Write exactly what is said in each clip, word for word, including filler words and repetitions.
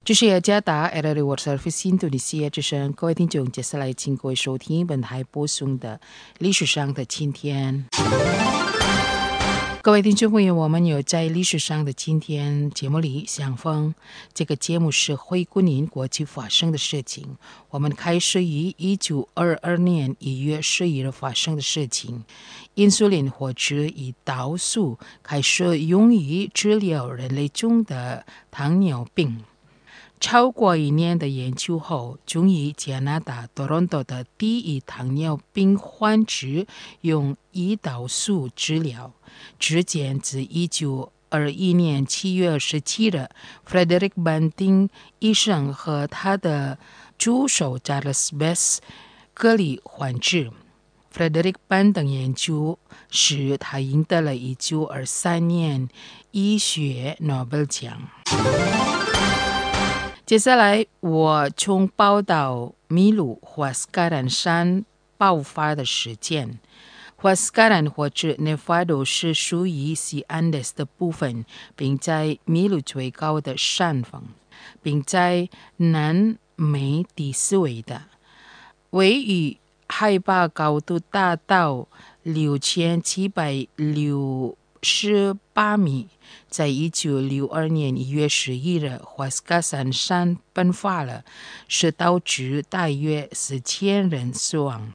这是雅加达 A R R World Service 印度尼西亚之声，各位听众，接下来请各位收听本台播送的历史上的今天。各位听众朋友，我们有在历史上的今天节目里相逢。这个节目是回顾您过去发生的事情。我们开始于一九二二年一月十一日发生的事情。印苏林或者以毒素开始用于治疗人类中的糖尿病。超过一年的研究后，终于加拿大多伦多的第一糖尿病患者用胰岛素治疗。之前自一九二一年七月二十七日 Frederick Banting 医生和他的助手 Charles Best 隔离患者。Frederick Banting 研究使他赢得了一九二三年医学诺贝尔奖。接下来，我从报道秘鲁华斯卡兰山爆发的事件。华斯卡兰或者 Nevada 是属于西安德斯的部分，并在秘鲁最高的山峰，并在南美第四位的，位于海拔高度达到六千七百六十八米。在一九六二年一月十一日，华斯卡山山喷发了，是导致大约四千人死亡。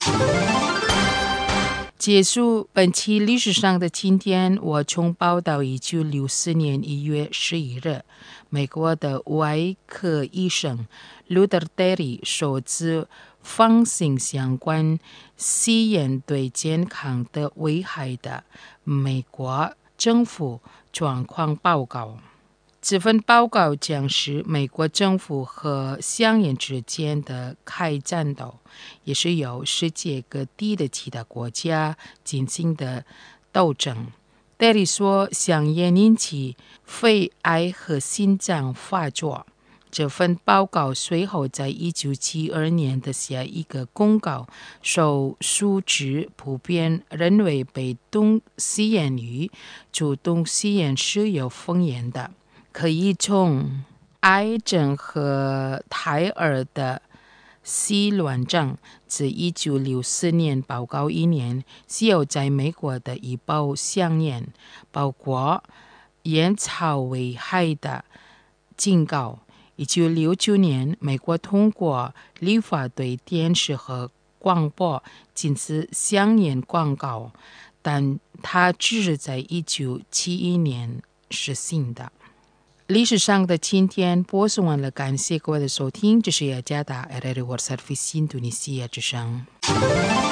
结束本期历史上的今天，我从报道一九六四年一月十一日，美国的外科医生 Luther Terry 首次放行相关吸烟对健康的危害的美国政府状况报告。这份报告讲是美国政府和香烟之间的开战斗，也是由世界各地的其他国家进行的斗争。戴里说，香烟引起肺癌和心脏发作。这份报告随后在一九七二年的下一个公告受数值普遍认为被动吸烟与主动吸烟是有风险的，可以从癌症和胎儿的吸卵症。自一九六四年报告一年，是有在美国的一包香烟，包括烟草危害的警告。一九六九年，美国通过立法对电视和广播禁止香烟广告，但它只是在一九七一年实行的。历史上的今天播送完了，感谢各位的收听，这是雅加达 A R R World Service 印度尼西亚之声。